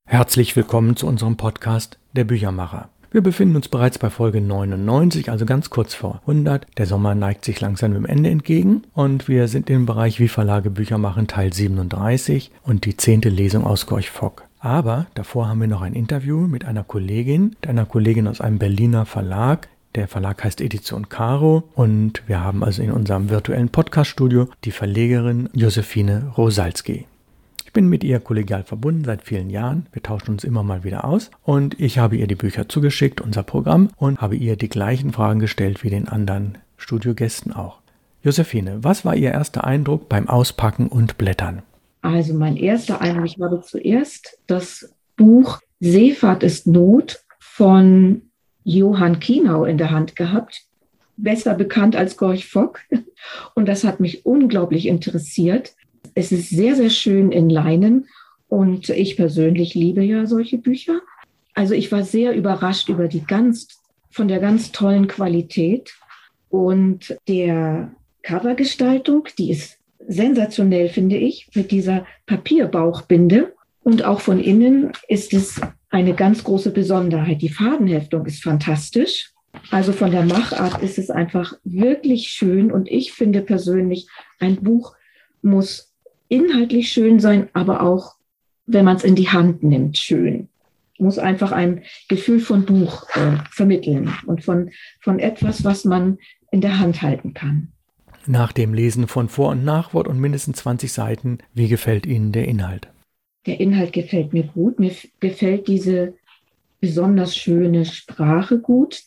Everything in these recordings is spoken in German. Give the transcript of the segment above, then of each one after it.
Herzlich willkommen zu unserem Podcast Der Büchermacher. Wir befinden uns bereits bei Folge 99, also ganz kurz vor 100. Der Sommer neigt sich langsam dem Ende entgegen und wir sind im Bereich Wie Verlage Bücher machen Teil 37 und die 10. Lesung aus Gorch Fock. Aber davor haben wir noch ein Interview mit einer Kollegin aus einem Berliner Verlag. Der Verlag heißt Edition Caro und wir haben also in unserem virtuellen Podcaststudio die Verlegerin Josephine Rosalski. Ich bin mit ihr kollegial verbunden seit vielen Jahren. Wir tauschen uns immer mal wieder aus und ich habe ihr die Bücher zugeschickt, unser Programm, und habe ihr die gleichen Fragen gestellt wie den anderen Studiogästen auch. Josephine, was war Ihr erster Eindruck beim Auspacken und Blättern? Also mein erster Eindruck, ich habe zuerst das Buch Seefahrt ist Not von Johann Kienau in der Hand gehabt, besser bekannt als Gorch Fock. Und das hat mich unglaublich interessiert. Es ist sehr, sehr schön in Leinen und ich persönlich liebe ja solche Bücher. Also ich war sehr überrascht über von der ganz tollen Qualität und der Covergestaltung, die ist sensationell, finde ich, mit dieser Papierbauchbinde. Und auch von innen ist es eine ganz große Besonderheit. Die Farbenheftung ist fantastisch. Also von der Machart ist es einfach wirklich schön. Und ich finde persönlich, ein Buch muss inhaltlich schön sein, aber auch, wenn man es in die Hand nimmt, schön. Muss einfach ein Gefühl von Buch vermitteln und von etwas, was man in der Hand halten kann. Nach dem Lesen von Vor- und Nachwort und mindestens 20 Seiten, wie gefällt Ihnen der Inhalt? Der Inhalt gefällt mir gut. Mir gefällt diese besonders schöne Sprache gut,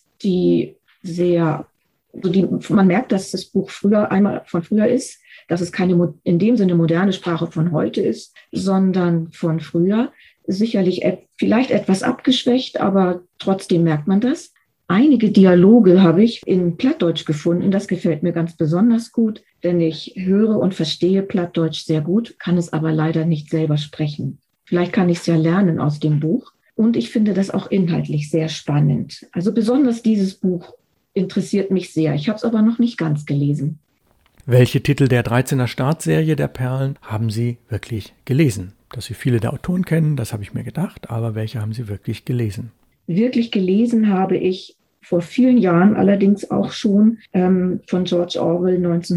man merkt, dass das Buch von früher ist, dass es keine in dem Sinne moderne Sprache von heute ist, sondern von früher. Sicherlich vielleicht etwas abgeschwächt, aber trotzdem merkt man das. Einige Dialoge habe ich in Plattdeutsch gefunden. Das gefällt mir ganz besonders gut, denn ich höre und verstehe Plattdeutsch sehr gut, kann es aber leider nicht selber sprechen. Vielleicht kann ich es ja lernen aus dem Buch. Und ich finde das auch inhaltlich sehr spannend. Also besonders dieses Buch interessiert mich sehr. Ich habe es aber noch nicht ganz gelesen. Welche Titel der 13er Startserie der Perlen haben Sie wirklich gelesen? Dass Sie viele der Autoren kennen, das habe ich mir gedacht, aber welche haben Sie wirklich gelesen? Wirklich gelesen habe ich vor vielen Jahren allerdings auch schon von George Orwell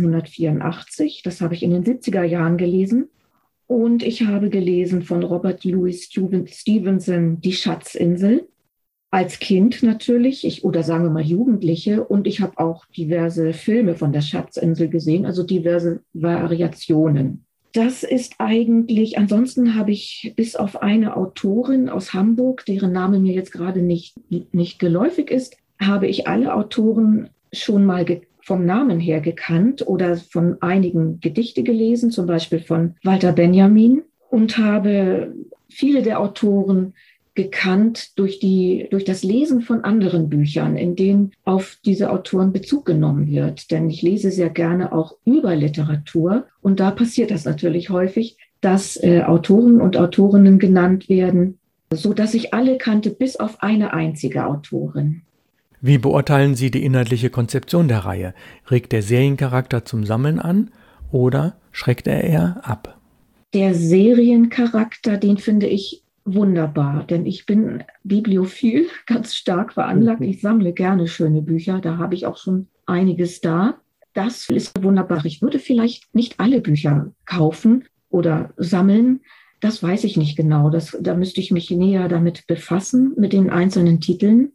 1984. Das habe ich in den 70er Jahren gelesen. Und ich habe gelesen von Robert Louis Stevenson Die Schatzinsel. Als Kind natürlich, oder sagen wir mal Jugendliche. Und ich habe auch diverse Filme von der Schatzinsel gesehen, also diverse Variationen. Das ist eigentlich, ansonsten habe ich bis auf eine Autorin aus Hamburg, deren Name mir jetzt gerade nicht geläufig ist, habe ich alle Autoren schon mal vom Namen her gekannt oder von einigen Gedichte gelesen, zum Beispiel von Walter Benjamin, und habe viele der Autoren gekannt durch das Lesen von anderen Büchern, in denen auf diese Autoren Bezug genommen wird. Denn ich lese sehr gerne auch über Literatur und da passiert das natürlich häufig, dass Autoren und Autorinnen genannt werden, so dass ich alle kannte, bis auf eine einzige Autorin. Wie beurteilen Sie die inhaltliche Konzeption der Reihe? Regt der Seriencharakter zum Sammeln an oder schreckt er eher ab? Der Seriencharakter, den finde ich wunderbar, denn ich bin bibliophil, ganz stark veranlagt. Ich sammle gerne schöne Bücher, da habe ich auch schon einiges da. Das ist wunderbar. Ich würde vielleicht nicht alle Bücher kaufen oder sammeln, das weiß ich nicht genau. Da müsste ich mich näher damit befassen, mit den einzelnen Titeln.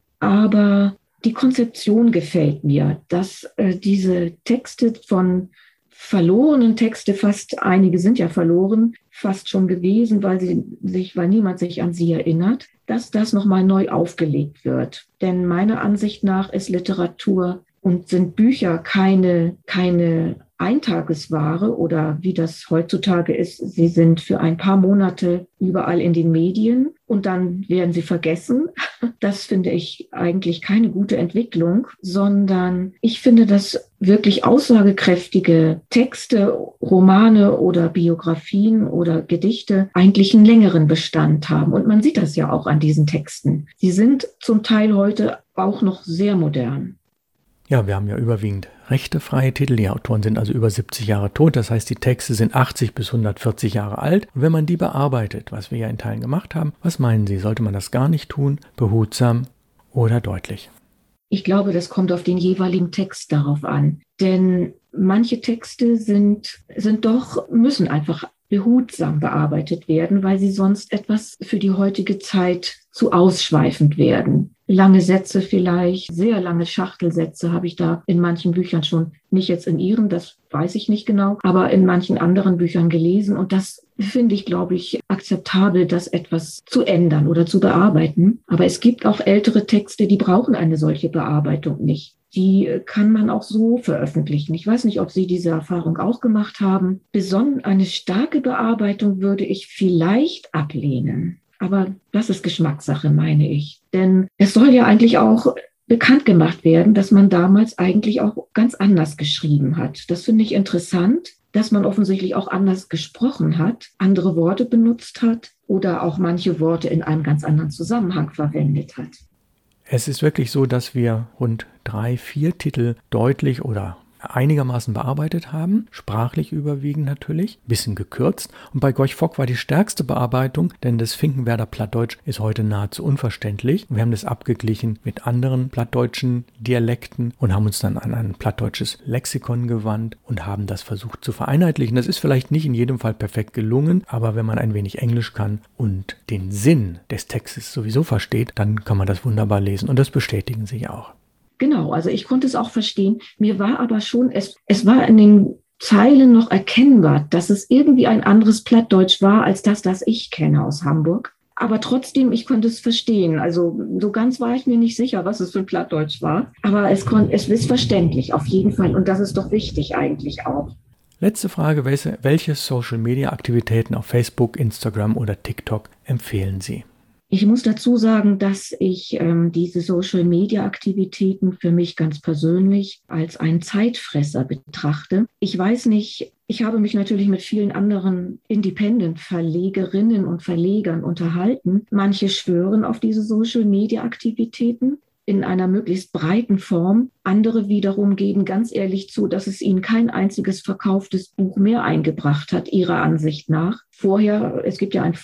Aber die Konzeption gefällt mir, dass diese Texte verlorenen Texte, einige sind ja verloren, fast schon gewesen, weil niemand sich an sie erinnert, dass das nochmal neu aufgelegt wird. Denn meiner Ansicht nach ist Literatur und sind Bücher keine Eintagesware oder wie das heutzutage ist, sie sind für ein paar Monate überall in den Medien und dann werden sie vergessen. Das finde ich eigentlich keine gute Entwicklung, sondern ich finde, dass wirklich aussagekräftige Texte, Romane oder Biografien oder Gedichte eigentlich einen längeren Bestand haben. Und man sieht das ja auch an diesen Texten. Sie sind zum Teil heute auch noch sehr modern. Ja, wir haben ja überwiegend rechtefreie Titel. Die Autoren sind also über 70 Jahre tot. Das heißt, die Texte sind 80 bis 140 Jahre alt. Und wenn man die bearbeitet, was wir ja in Teilen gemacht haben, was meinen Sie? Sollte man das gar nicht tun? Behutsam oder deutlich? Ich glaube, das kommt auf den jeweiligen Text darauf an. Denn manche Texte müssen einfach behutsam bearbeitet werden, weil sie sonst etwas für die heutige Zeit zu ausschweifend werden. Lange Sätze vielleicht, sehr lange Schachtelsätze habe ich da in manchen Büchern schon, nicht jetzt in Ihrem, das weiß ich nicht genau, aber in manchen anderen Büchern gelesen. Und das finde ich, glaube ich, akzeptabel, das etwas zu ändern oder zu bearbeiten. Aber es gibt auch ältere Texte, die brauchen eine solche Bearbeitung nicht. Die kann man auch so veröffentlichen. Ich weiß nicht, ob Sie diese Erfahrung auch gemacht haben. Eine starke Bearbeitung würde ich vielleicht ablehnen. Aber das ist Geschmackssache, meine ich. Denn es soll ja eigentlich auch bekannt gemacht werden, dass man damals eigentlich auch ganz anders geschrieben hat. Das finde ich interessant, dass man offensichtlich auch anders gesprochen hat, andere Worte benutzt hat oder auch manche Worte in einem ganz anderen Zusammenhang verwendet hat. Es ist wirklich so, dass wir rund 3-4 Titel deutlich oder einigermaßen bearbeitet haben, sprachlich überwiegend natürlich, ein bisschen gekürzt. Und bei Gorch Fock war die stärkste Bearbeitung, denn das Finkenwerder Plattdeutsch ist heute nahezu unverständlich. Wir haben das abgeglichen mit anderen plattdeutschen Dialekten und haben uns dann an ein plattdeutsches Lexikon gewandt und haben das versucht zu vereinheitlichen. Das ist vielleicht nicht in jedem Fall perfekt gelungen, aber wenn man ein wenig Englisch kann und den Sinn des Textes sowieso versteht, dann kann man das wunderbar lesen und das bestätigen sie auch. Genau, also ich konnte es auch verstehen. Mir war aber schon, es war in den Zeilen noch erkennbar, dass es irgendwie ein anderes Plattdeutsch war, als das ich kenne aus Hamburg. Aber trotzdem, ich konnte es verstehen. Also so ganz war ich mir nicht sicher, was es für ein Plattdeutsch war. Aber es ist verständlich, auf jeden Fall. Und das ist doch wichtig eigentlich auch. Letzte Frage, welche Social-Media-Aktivitäten auf Facebook, Instagram oder TikTok empfehlen Sie? Ich muss dazu sagen, dass ich diese Social-Media-Aktivitäten für mich ganz persönlich als einen Zeitfresser betrachte. Ich weiß nicht, ich habe mich natürlich mit vielen anderen Independent-Verlegerinnen und Verlegern unterhalten. Manche schwören auf diese Social-Media-Aktivitäten in einer möglichst breiten Form. Andere wiederum geben ganz ehrlich zu, dass es ihnen kein einziges verkauftes Buch mehr eingebracht hat, ihrer Ansicht nach. Es gibt ja ein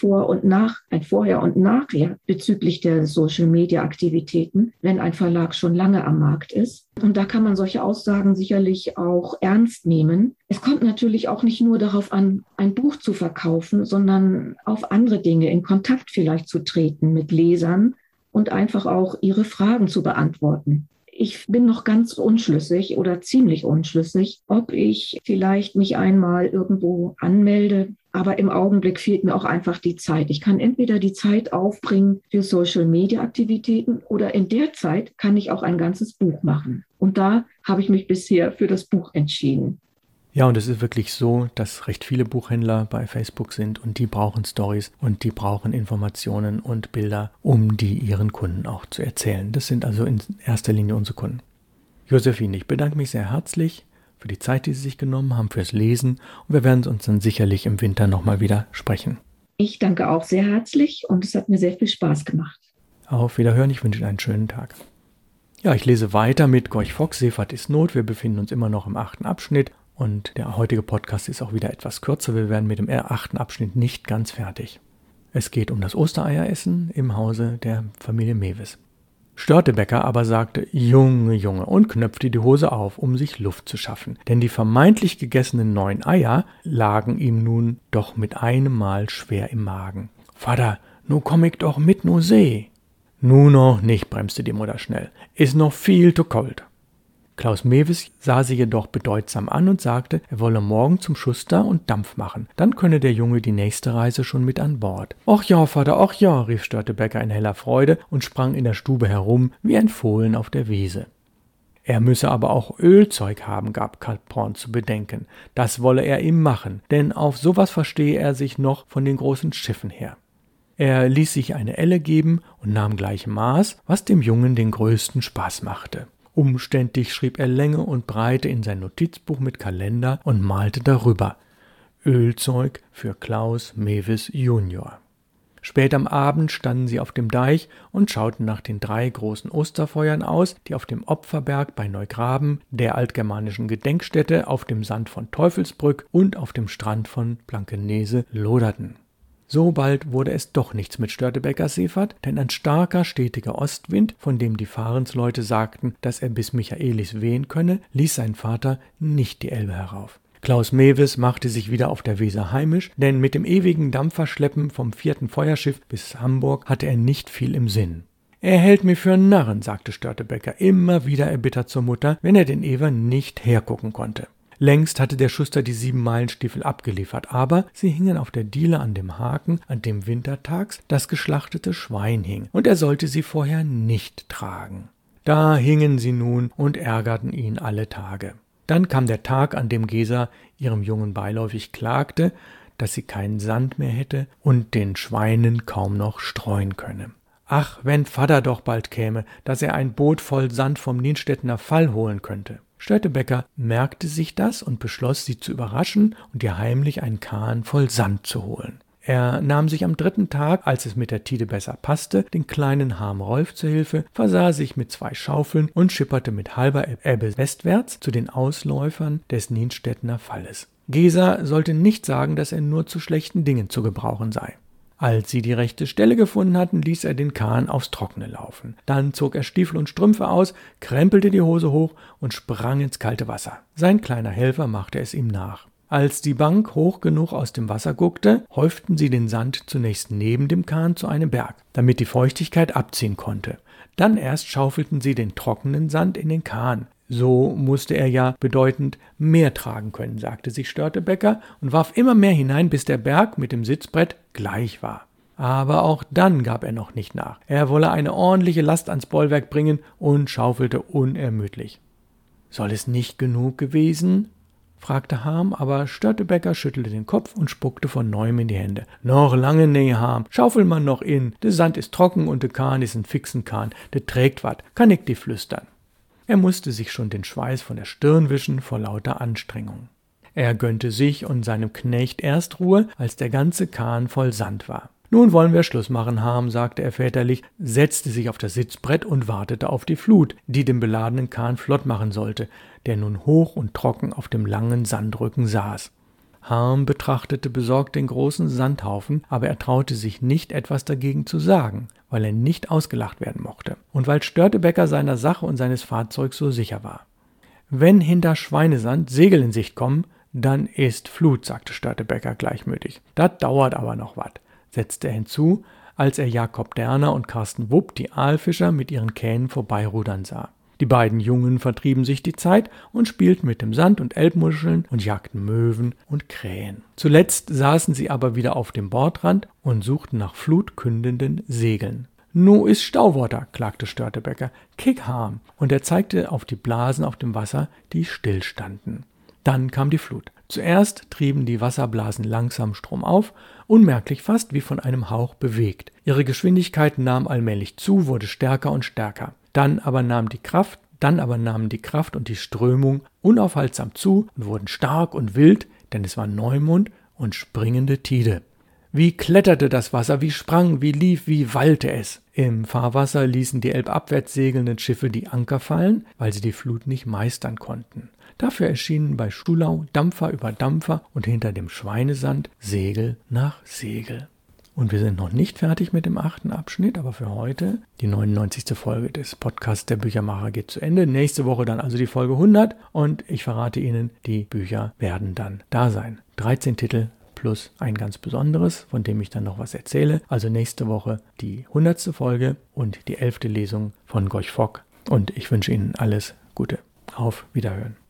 Vorher und Nachher bezüglich der Social-Media-Aktivitäten, wenn ein Verlag schon lange am Markt ist. Und da kann man solche Aussagen sicherlich auch ernst nehmen. Es kommt natürlich auch nicht nur darauf an, ein Buch zu verkaufen, sondern auf andere Dinge, in Kontakt vielleicht zu treten mit Lesern und einfach auch ihre Fragen zu beantworten. Ich bin noch ganz unschlüssig oder ziemlich unschlüssig, ob ich vielleicht mich einmal irgendwo anmelde. Aber im Augenblick fehlt mir auch einfach die Zeit. Ich kann entweder die Zeit aufbringen für Social-Media-Aktivitäten oder in der Zeit kann ich auch ein ganzes Buch machen. Und da habe ich mich bisher für das Buch entschieden. Ja, und es ist wirklich so, dass recht viele Buchhändler bei Facebook sind und die brauchen Storys und die brauchen Informationen und Bilder, um die ihren Kunden auch zu erzählen. Das sind also in erster Linie unsere Kunden. Josephine, ich bedanke mich sehr herzlich für die Zeit, die Sie sich genommen haben, fürs Lesen und wir werden uns dann sicherlich im Winter nochmal wieder sprechen. Ich danke auch sehr herzlich und es hat mir sehr viel Spaß gemacht. Auf Wiederhören, ich wünsche Ihnen einen schönen Tag. Ja, ich lese weiter mit Gorch Fock, Seefahrt ist Not. Wir befinden uns immer noch im 8. Abschnitt. Und der heutige Podcast ist auch wieder etwas kürzer. Wir werden mit dem 8. Abschnitt nicht ganz fertig. Es geht um das Ostereieressen im Hause der Familie Mewis. Störtebeker aber sagte, Junge, Junge, und knöpfte die Hose auf, um sich Luft zu schaffen. Denn die vermeintlich gegessenen 9 Eier lagen ihm nun doch mit einem Mal schwer im Magen. Vater, nu komm ich doch mit nu seh. Nu noch nicht, bremste die Mutter schnell. Ist noch viel zu kalt. Klaus Mewis sah sie jedoch bedeutsam an und sagte, er wolle morgen zum Schuster und Dampf machen. Dann könne der Junge die nächste Reise schon mit an Bord. »Och ja, Vater, och ja«, rief Störtebeker in heller Freude und sprang in der Stube herum wie ein Fohlen auf der Wiese. Er müsse aber auch Ölzeug haben, gab Kaltborn zu bedenken. Das wolle er ihm machen, denn auf sowas verstehe er sich noch von den großen Schiffen her. Er ließ sich eine Elle geben und nahm gleich Maß, was dem Jungen den größten Spaß machte. Umständlich schrieb er Länge und Breite in sein Notizbuch mit Kalender und malte darüber: Ölzeug für Klaus Mewis Junior. Spät am Abend standen sie auf dem Deich und schauten nach den 3 großen Osterfeuern aus, die auf dem Opferberg bei Neugraben, der altgermanischen Gedenkstätte, auf dem Sand von Teufelsbrück und auf dem Strand von Blankenese loderten. So bald wurde es doch nichts mit Störtebeckers Seefahrt, denn ein starker, stetiger Ostwind, von dem die Fahrensleute sagten, dass er bis Michaelis wehen könne, ließ seinen Vater nicht die Elbe herauf. Klaus Mewes machte sich wieder auf der Weser heimisch, denn mit dem ewigen Dampferschleppen vom 4. Feuerschiff bis Hamburg hatte er nicht viel im Sinn. »Er hält mich für einen Narren«, sagte Störtebecker immer wieder erbittert zur Mutter, wenn er den Ewer nicht hergucken konnte. Längst hatte der Schuster die 7-Meilen-Stiefel abgeliefert, aber sie hingen auf der Diele an dem Haken, an dem wintertags das geschlachtete Schwein hing, und er sollte sie vorher nicht tragen. Da hingen sie nun und ärgerten ihn alle Tage. Dann kam der Tag, an dem Gesa ihrem Jungen beiläufig klagte, dass sie keinen Sand mehr hätte und den Schweinen kaum noch streuen könne. Ach, wenn Vater doch bald käme, dass er ein Boot voll Sand vom Nienstedtener Fall holen könnte. Störtebecker merkte sich das und beschloss, sie zu überraschen und ihr heimlich einen Kahn voll Sand zu holen. Er nahm sich am 3. Tag, als es mit der Tide besser passte, den kleinen Harm Rolf zur Hilfe, versah sich mit 2 Schaufeln und schipperte mit halber Ebbe westwärts zu den Ausläufern des Nienstedtener Falles. Gesa sollte nicht sagen, dass er nur zu schlechten Dingen zu gebrauchen sei. Als sie die rechte Stelle gefunden hatten, ließ er den Kahn aufs Trockene laufen. Dann zog er Stiefel und Strümpfe aus, krempelte die Hose hoch und sprang ins kalte Wasser. Sein kleiner Helfer machte es ihm nach. Als die Bank hoch genug aus dem Wasser guckte, häuften sie den Sand zunächst neben dem Kahn zu einem Berg, damit die Feuchtigkeit abziehen konnte. Dann erst schaufelten sie den trockenen Sand in den Kahn. So musste er ja bedeutend mehr tragen können, sagte sich Störtebecker und warf immer mehr hinein, bis der Berg mit dem Sitzbrett gleich war. Aber auch dann gab er noch nicht nach. Er wolle eine ordentliche Last ans Bollwerk bringen und schaufelte unermüdlich. »Soll es nicht genug gewesen?« fragte Harm, aber Störtebecker schüttelte den Kopf und spuckte von neuem in die Hände. »Noch lange nee, Harm. Schaufel man noch in. Der Sand ist trocken und der Kahn ist ein fixen Kahn. Der trägt wat. Kann ich die flüstern.« Er musste sich schon den Schweiß von der Stirn wischen vor lauter Anstrengung. Er gönnte sich und seinem Knecht erst Ruhe, als der ganze Kahn voll Sand war. »Nun wollen wir Schluss machen, Harm«, sagte er väterlich, setzte sich auf das Sitzbrett und wartete auf die Flut, die den beladenen Kahn flott machen sollte, der nun hoch und trocken auf dem langen Sandrücken saß. Harm betrachtete besorgt den großen Sandhaufen, aber er traute sich nicht, etwas dagegen zu sagen, weil er nicht ausgelacht werden mochte und weil Störtebecker seiner Sache und seines Fahrzeugs so sicher war. »Wenn hinter Schweinesand Segel in Sicht kommen, dann ist Flut«, sagte Störtebecker gleichmütig. »Das dauert aber noch wat«, setzte er hinzu, als er Jakob Derner und Carsten Wupp, die Aalfischer, mit ihren Kähnen vorbeirudern sah. Die beiden Jungen vertrieben sich die Zeit und spielten mit dem Sand und Elbmuscheln und jagten Möwen und Krähen. Zuletzt saßen sie aber wieder auf dem Bordrand und suchten nach flutkündenden Segeln. »Nu is Stauwater«, klagte Störtebecker. »Kick Harm«, und er zeigte auf die Blasen auf dem Wasser, die stillstanden. Dann kam die Flut. Zuerst trieben die Wasserblasen langsam stromauf, unmerklich fast wie von einem Hauch bewegt. Ihre Geschwindigkeit nahm allmählich zu, wurde stärker und stärker. Dann aber nahmen die Kraft und die Strömung unaufhaltsam zu und wurden stark und wild, denn es war Neumond und springende Tide. Wie kletterte das Wasser, wie sprang, wie lief, wie wallte es. Im Fahrwasser ließen die elbabwärts segelnden Schiffe die Anker fallen, weil sie die Flut nicht meistern konnten. Dafür erschienen bei Stuhlau Dampfer über Dampfer und hinter dem Schweinesand Segel nach Segel. Und wir sind noch nicht fertig mit dem 8. Abschnitt, aber für heute die 99. Folge des Podcasts Der Büchermacher geht zu Ende. Nächste Woche dann also die Folge 100 und ich verrate Ihnen, die Bücher werden dann da sein. 13 Titel plus ein ganz besonderes, von dem ich dann noch was erzähle. Also nächste Woche die 100. Folge und die 11. Lesung von Gorch Fock. Und ich wünsche Ihnen alles Gute. Auf Wiederhören.